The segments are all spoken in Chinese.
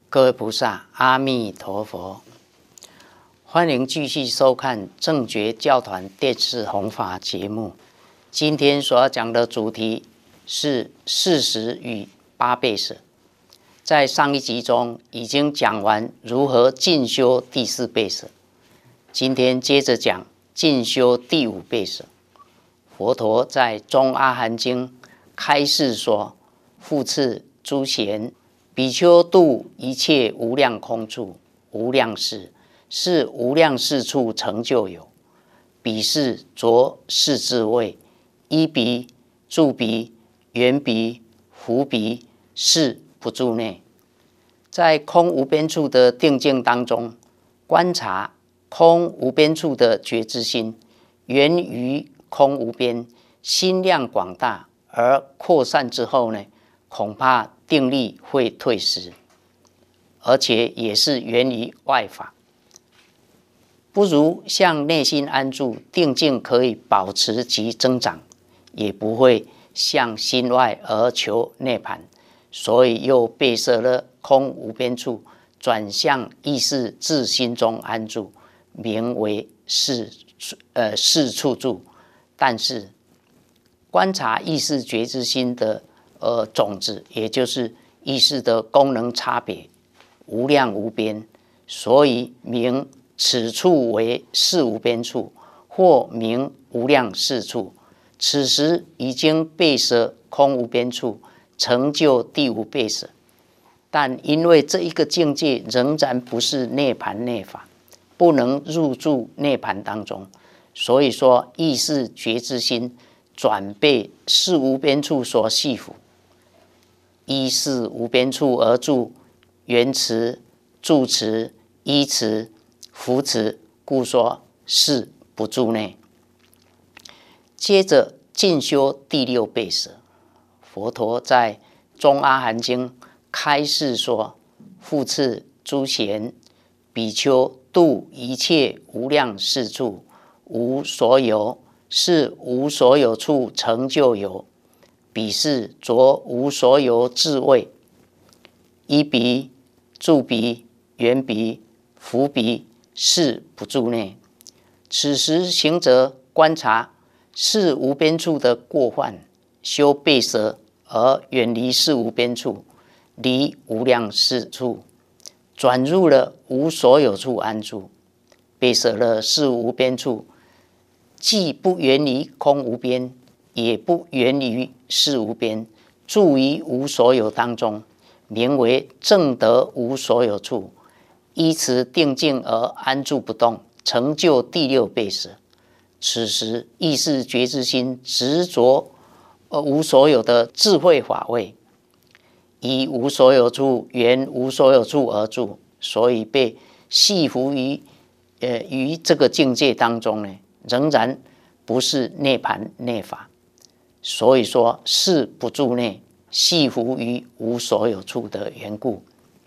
各位菩萨，阿弥陀佛！欢迎继续收看正觉教团电视弘法节目。今天所要讲的主题是40与8倍舍。在上一集中已经讲完如何进修第4倍舍，今天接着讲进修第5倍舍。佛陀在《中阿含经》开示说：“复次，诸贤，比丘度一切无量空处、无量事，是无量事处成就有。彼是着世智慧，依彼、住彼、缘彼、伏彼，是不住内。”在空无边处的定境当中，观察空无边处的觉知心，源于空无边，心量广大而扩散之后呢，恐怕定力会退失，而且也是源于外法，不如向内心安住，定境可以保持其增长，也不会向心外而求涅槃，所以又背摄了空无边处，转向意识自心中安住，名为事处住。但是观察意识觉知心的种子，也就是意识的功能差别，无量无边，所以名此处为事无边处，或名无量事处。此时已经背摄空无边处，成就第5倍舍。但因为这一个境界仍然不是涅槃内法，不能入住涅槃当中，所以说意识觉知心转被事无边处所系缚，依事无边处而住，缘持、住持、依持、扶持，故说是不住内。接着进修第6倍舍，佛陀在《中阿含经》开示说：“复次，诸贤，比丘度一切无量事处，无所有，是无所有处成就有。彼是着无所有智慧，依彼、住彼、缘彼、伏彼，是不住内。”此时行者观察事无边处的过患，修倍舍而远离事无边处，离无量事处，转入了无所有处安住，倍舍了事无边处，既不远离空无边，也不远离事无边，住于无所有当中，名为正得无所有处，依此定境而安住不动，成就第6倍舍。此时意识觉知心执着无所有的智慧法位，以无所有处缘无所有处而住，所以被系缚于这个境界当中呢，仍然不是涅槃内法，所以说是不住内，系缚于无所有处的缘故。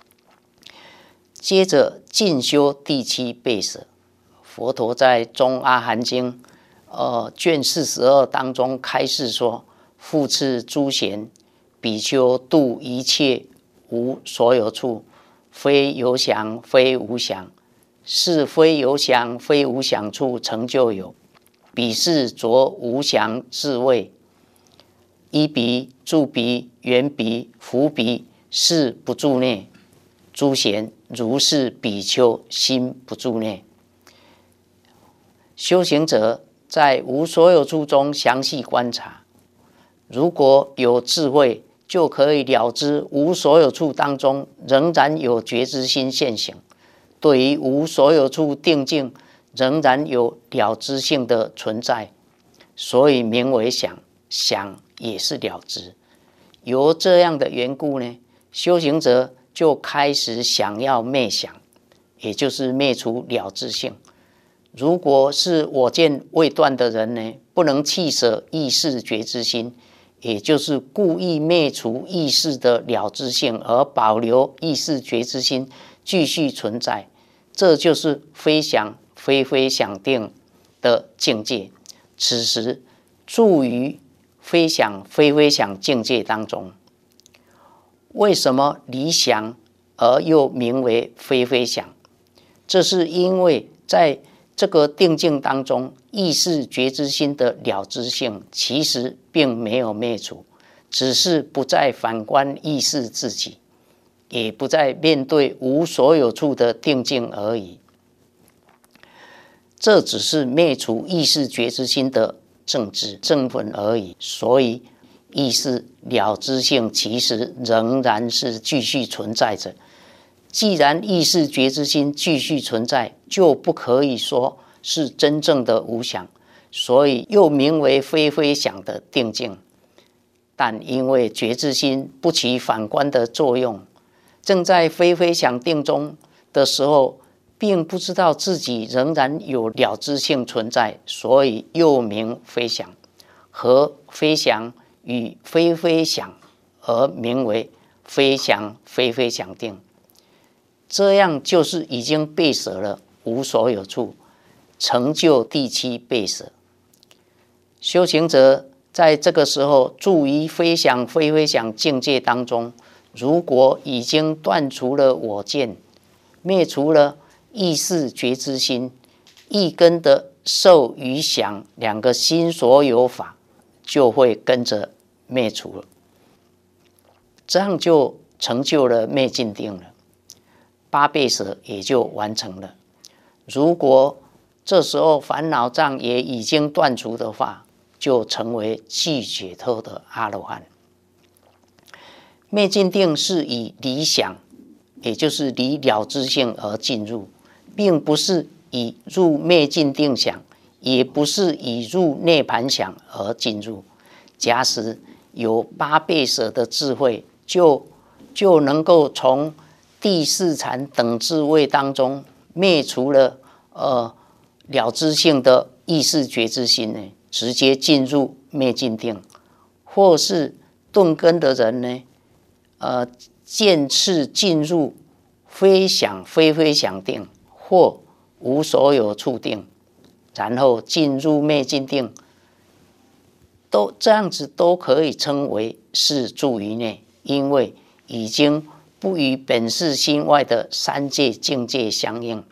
接着进修第7倍舍，佛陀在《中阿含经》卷42当中开示说：“复次，诸贤，比丘度一切无所有处，非有想非无想，是非有想非无想处成就有。彼是着无想智慧，依彼、住彼、缘彼、伏彼，是不住内。诸贤，如是比丘心不住内。”修行者在无所有处中详细观察，如果有智慧，就可以了知无所有处当中仍然有觉知心现行，对于无所有处定境仍然有了知性的存在，所以名为想，想也是了知。由这样的缘故呢，修行者就开始想要灭想，也就是灭除了知性。如果是我见未断的人呢，不能弃舍意识觉知心，也就是故意灭除意识的了知性，而保留意识觉知心继续存在，这就是非想非想定的境界。此时住于非想非想境界当中。为什么离想而又名为非非想。这是因为在这个定境当中，意识觉知心的了知性其实并没有灭除，只是不再反观意识自己，也不再面对无所有处的定境而已。这只是灭除意识觉知心的正知正分而已，所以意识了知性其实仍然是继续存在着。既然意识觉知心继续存在，就不可以说是真正的无想，所以又名为非非想的定境。但因为觉知心不起反观的作用，正在非非想定中的时候，并不知道自己仍然有了知性存在，所以又名非想。和非想与非非想而名为非想非非想定。这样就是已经背舍了无所有处，成就第七背舍。修行者在这个时候住于非想非非想境界当中，如果已经断除了我见，灭除了意识觉知心，一根的受与想两个心所有法就会跟着灭除了，这样就成就了灭尽定了，八背舍也就完成了。如果这时候烦恼障也已经断除的话，就成为具解脱的阿罗汉。灭尽定是以离想，也就是离了知性而进入，并不是以入灭尽定想，也不是以入涅盘想而进入。假使有八背舍的智慧，就能够从第四禅等智慧当中灭除了了知性的意识觉知心呢，直接进入灭尽定，或是顿根的人呢，渐次进入非想非非想定或无所有处定，然后进入灭尽定，都这样子都可以称为是住于内，因为已经不与本世心外的三界境界相应。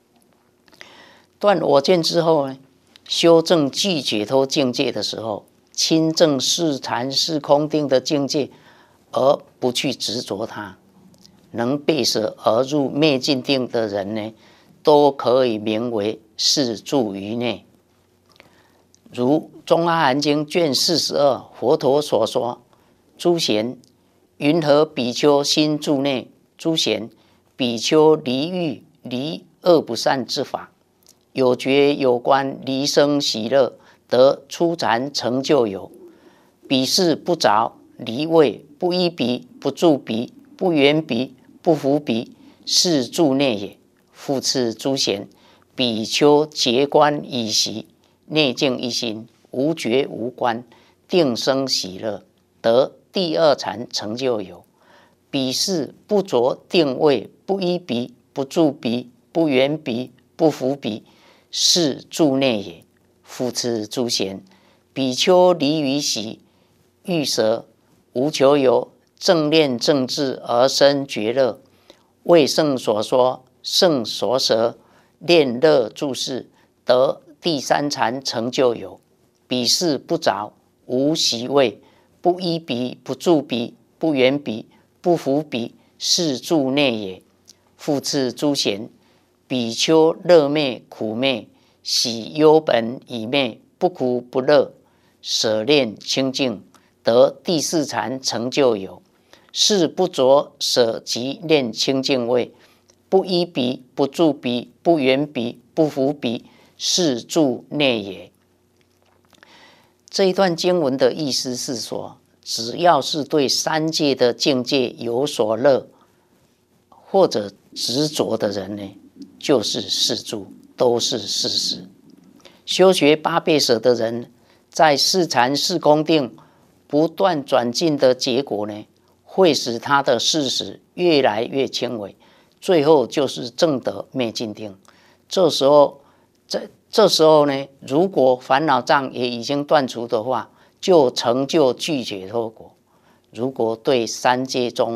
断我见之后呢，修正具解脱境界的时候，亲证是禅是空定的境界，而不去执着它，能背舍而入灭尽定的人呢，都可以名为是住于内。如《中阿含经》卷42，佛陀所说：“诸贤，云何比丘心住内？诸贤，比丘离欲离恶不善之法，有觉有观，离生喜乐，得初禅成就有。彼是不着，离位，不依彼，不住彼，不缘彼，不服彼，是住内也。复次诸贤，比丘结观已习，内静一心，无觉无观，定生喜乐，得第二禅成就有。彼是不着定位，不依彼，不住彼，不缘彼，不服彼，是住内也。复次诸贤，比丘离于喜，欲舍，无求有，正念正智而生觉乐，为圣所说，圣所舍，念乐住事，得第三禅成就有。彼是不着，无习味，不依彼，不住彼，不缘彼，不服彼，是住内也。复次诸贤，比丘乐灭苦灭，喜忧本已灭，不苦不乐，舍念清净，得第四禅成就有。是不着舍及念清净位，不依彼，不住彼，不缘彼，不服彼，是住内也。这一段经文的意思是说，只要是对三界的境界有所乐或者执着的人呢，就是是住，都是事实。修学八背舍的人，在四禅四空定不断转进的结果呢，会使他的事实越来越轻微，最后就是证得灭尽定。这时候呢，如果烦恼障也已经断除的话，就成就具解脱果。如果对三界中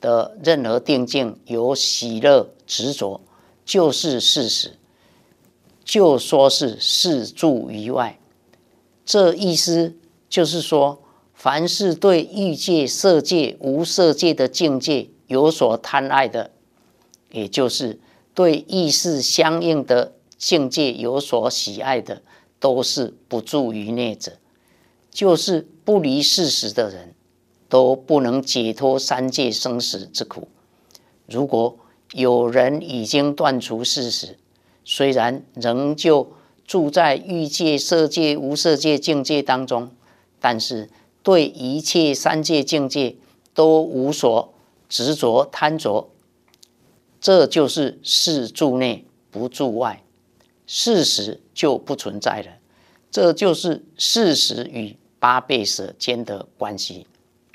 的任何定境有喜乐执着，就是事实，就说是事住于外。这意思就是说，凡是对欲界、色界、无色界的境界有所贪爱的，也就是对意识相应的境界有所喜爱的，都是不住于内者，就是不离事实的人，都不能解脱三界生死之苦。如果有人已经断除事实，虽然仍旧住在欲界、色界、无色界境界当中，但是对一切三界境界都无所执着贪着，这就是事住内不住外，事实就不存在了。这就是事实与八倍舍间的关系。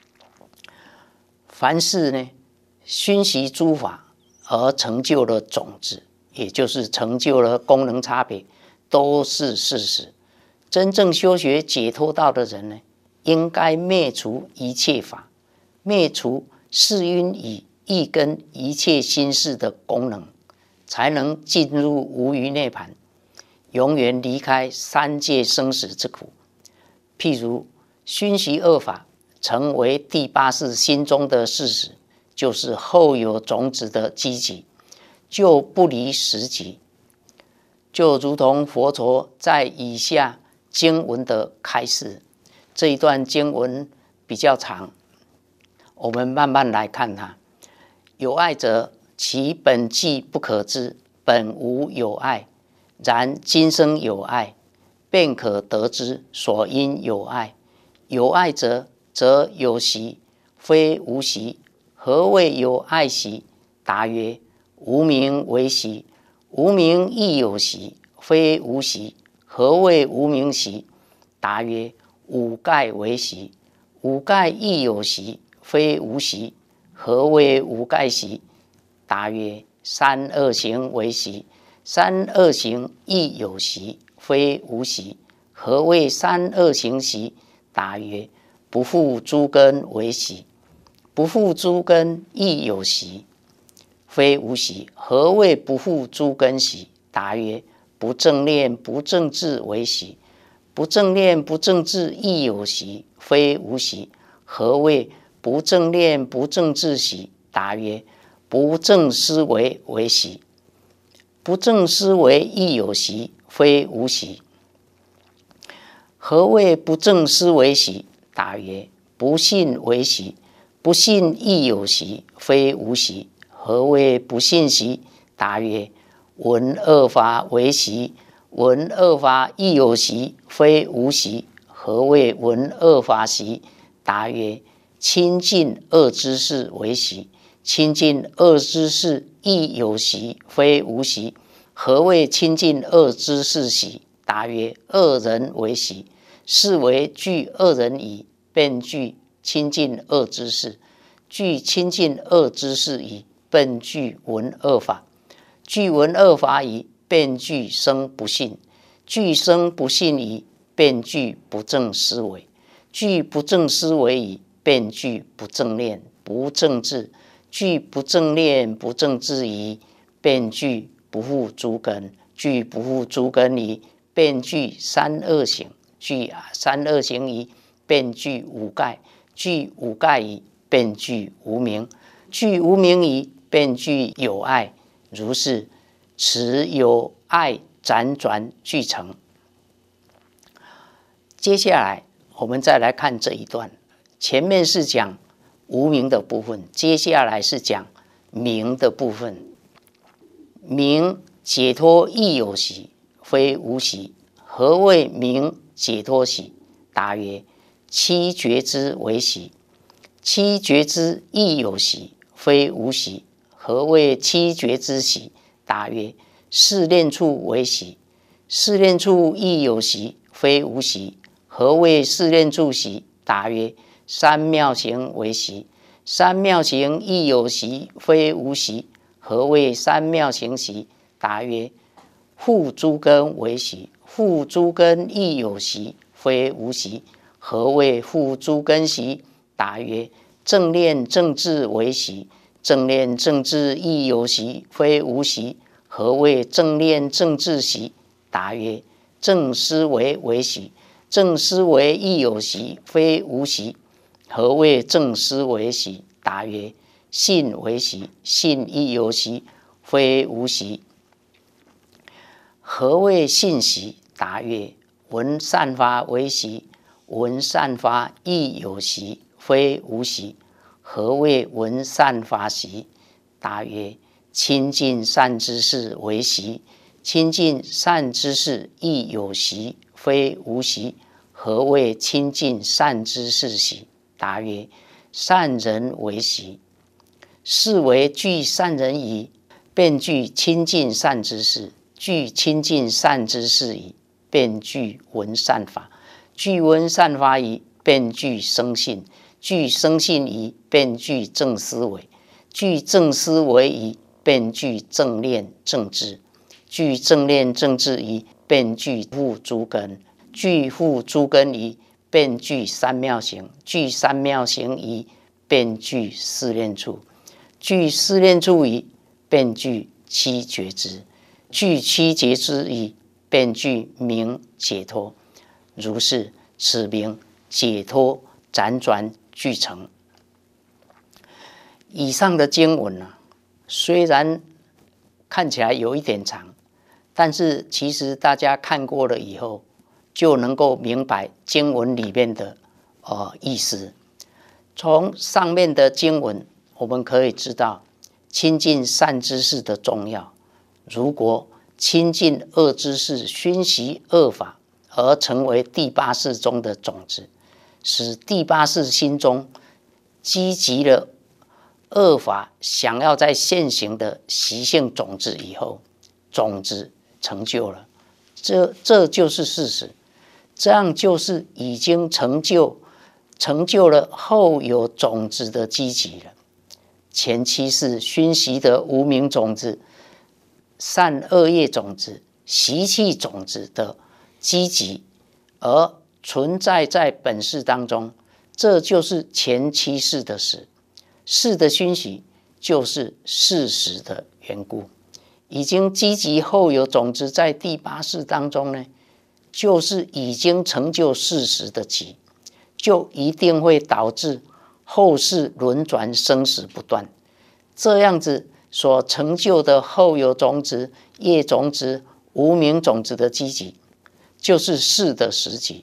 凡是呢熏习诸法而成就了种子，也就是成就了功能差别，都是事实。真正修学解脱道的人呢，应该灭除一切法，灭除世因与意根一切心事的功能，才能进入无余涅槃，永远离开三界生死之苦。譬如熏习恶法成为第八识心中的事实，就是后有种子的积极，就不离实极。就如同佛陀在以下经文的开示，这一段经文比较长，我们慢慢来看它。有爱者，其本际不可知，本无有爱，然今生有爱，便可得知所因有爱。有爱者，则有习，非无习。何谓有爱习？答曰：无明为习。无明亦有习，非无习。何谓无明习？答曰：五盖为习。五盖亦有习，非无习。何谓五盖习？答曰：三恶行为习。三恶行亦有习，非无习。何谓三恶行习？答曰：不复诸根为习。不复诸根亦有习，非无习。何谓不复诸根习？答曰：不正念不正智为习。不正念不正智亦有习，非无习。何谓不正念不正智习？答曰：不正思维为习。不正思维亦有习，非无习。何谓不正思维习？答曰：不信为习。不信亦有习，非无习。何谓不信习？答曰：闻恶法为习。闻恶法亦有习，非无习。何谓闻恶法习？答曰：亲近恶知识为习。亲近恶知识亦有习，非无习。何谓亲近恶知识习？答曰：恶人为习。是为具恶人矣，便具亲近恶知识。具亲近恶知识矣，便具闻恶法。具闻恶法矣，便具生不信。具生不信矣，便具不正思维。具不正思维矣，便具不正念不正智。具不正念不正智矣，便具不复诸根。具不复诸根矣，便具三恶行。具三恶行矣，便具五盖。具五盖矣，便具无明。具无明矣，便具有爱。如是，此有爱辗转俱成。接下来我们再来看这一段，前面是讲无明的部分，接下来是讲明的部分。明解脱亦有习，非无习。何谓明解脱习？答曰：七觉支为习。七觉支亦有习，非无习。何谓七觉支习？答曰：试炼处为习。试炼处亦有习，非无习。何谓试炼处习？答曰：三妙行为习。三妙行亦有习，非无习。何谓三妙行习？答曰：复诸根为习。复诸根亦有习，非无习。何谓复诸根习？答曰： 正念正智为习，正念正智亦有习，非无习。何谓正念正智习？答曰：正思维为习，正思维亦有习，非无习。何谓正思维习？答曰：信为习，信亦有习，非无习。何谓信习？答曰：闻善法为习，闻善法亦有习，非无习。何谓闻善法习？答曰：亲近善知识为习，亲近善知识亦有习，非无习。何谓亲近善知识习？答曰：善人为习。是为具善人矣，便具亲近善知识；具亲近善知识矣，便具闻善法；具闻善法矣，便具生信；具生信矣，便具正思维；具正思维矣，便具正念正智；具正念正智矣，便具复诸根；具复诸根矣，便具三妙行；具三妙行矣，便具四念处；具四念处矣，便具七觉支；具七觉支矣，便具明解脱。如是，此名解脱辗转俱成。以上的经文虽然看起来有一点长，但是其实大家看过了以后，就能够明白经文里面的意思。从上面的经文，我们可以知道亲近善知识的重要。如果亲近恶知识，熏习恶法，而成为第八识中的种子，使第八识心中积集了恶法想要在现行的习性种子以后，种子成就了，这就是事实。这样就是已经成就了后有种子的积集了。前期是熏习的无明种子、善恶业种子、习气种子的积集，而存在在本世当中，这就是前期世的实。世的熏习就是事实的缘故。已经积集后有种子在第八识当中呢，就是已经成就事实的集，就一定会导致后世轮转生死不断。这样子所成就的后有种子、业种子、无明种子的积集，就是事的实集。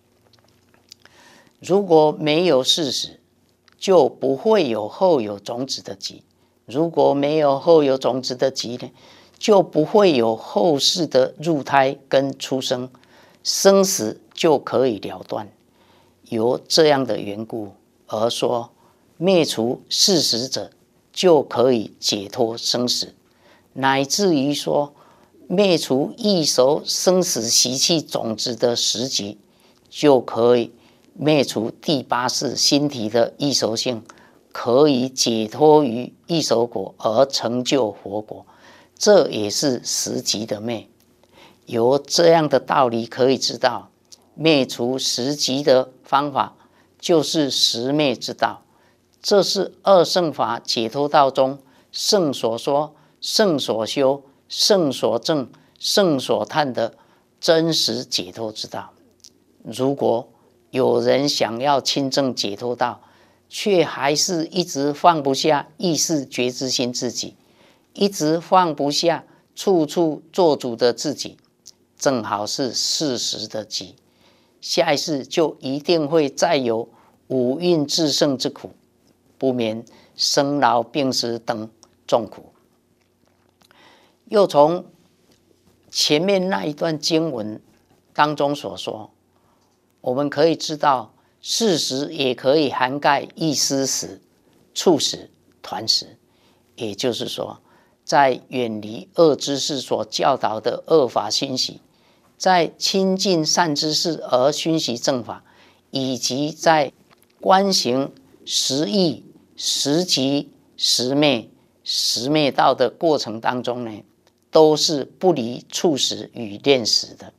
如果没有事实，就不会有后有种子的集；如果没有后有种子的集呢，就不会有后世的入胎跟出生，生死就可以了断。由这样的缘故而说，灭除事实者，就可以解脱生死，乃至于说灭除异熟生死习气种子的实集，就可以灭除第八识心体的异熟性，可以解脱于异熟果而成就佛果。这也是实集的灭。由这样的道理可以知道，灭除实集的方法就是实灭之道。这是二圣法解脱道中圣所说、圣所修、圣所证、圣所探的真实解脱之道。如果有人想要亲证解脱道，却还是一直放不下意识觉知心自己，一直放不下处处做主的自己，正好是事实的集。下一世就一定会再有五蕴炽盛之苦，不免生老病死等重苦。又从前面那一段经文当中所说，我们可以知道，事实也可以涵盖意思识、处识、团识。也就是说，在远离恶知识所教导的恶法熏习，在亲近善知识而熏习正法，以及在观行实义、实集、实灭道的过程当中呢，都是不离处识与念识的。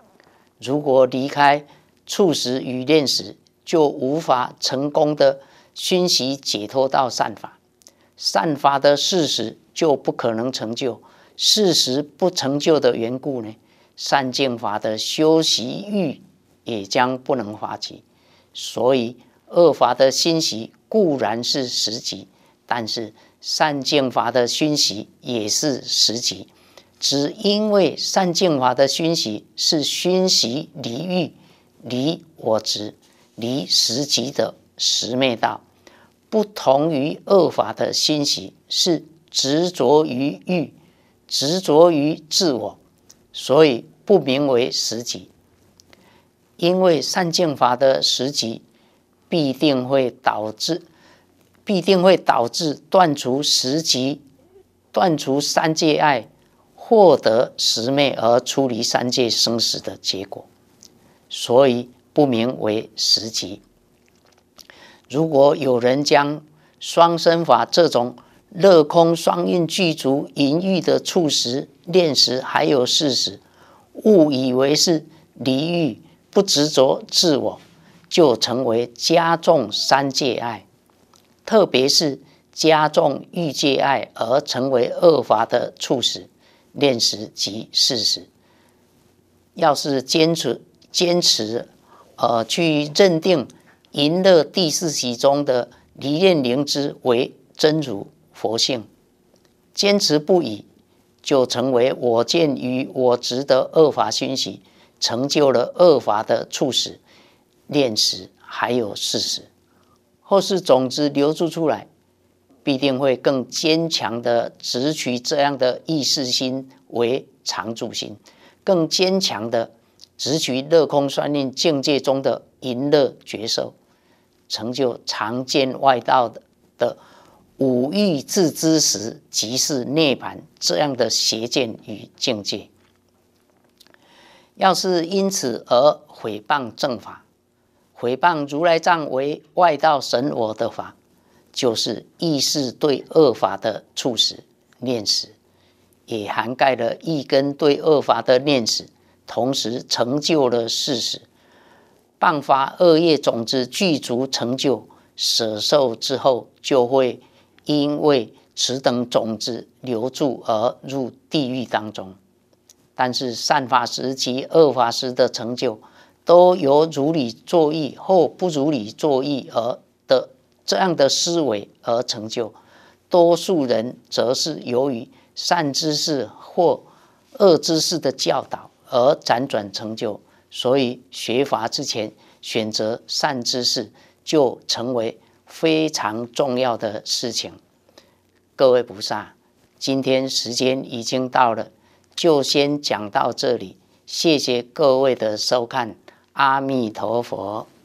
如果离开处识与念识，就无法成功的熏习解脱到善法，善法的事实就不可能成就，事实不成就的缘故呢，善净法的修习欲也将不能发起。所以恶法的熏习固然是实极，但是善净法的熏习也是实极。只因为善净法的熏习是熏习离欲、离我执、离实极的十灭道，不同于恶法的熏习是执着于欲、执着于自我，所以不名为实极。因为善净法的实极必定会导致断除实极，断除三界爱，获得十灭而出离三界生死的结果，所以不名为实极。如果有人将双生法这种乐空双运具足淫欲的处时、念时还有事时，误以为是离欲不执着自我，就成为加重三界爱，特别是加重欲界爱而成为恶法的处时、念时及事时。要是坚持去认定淫乐第四习中的离念灵知为真如佛性，坚持不已，就成为我见与我执的恶法熏习，成就了恶法的处时、念时还有事时。或是种子流注出来，必定会更坚强的执取这样的意识心为常住心，更坚强的执取乐空双运境界中的淫乐觉受，成就常见外道的五欲自知时即是涅槃这样的邪见与境界。要是因此而毁谤正法，毁谤如来藏为外道神我的法，就是意识对恶法的处时、念时，也涵盖了意根对恶法的念时，同时成就了事实。谤法恶业种子具足成就，舍受之后，就会因为此等种子留住而入地狱当中。但是善法时及恶法时的成就，都由如理作意或不如理作意而的这样的思维而成就。多数人则是由于善知识或恶知识的教导而辗转成就，所以学法之前选择善知识就成为非常重要的事情。各位菩萨，今天时间已经到了，就先讲到这里，谢谢各位的收看，阿弥陀佛。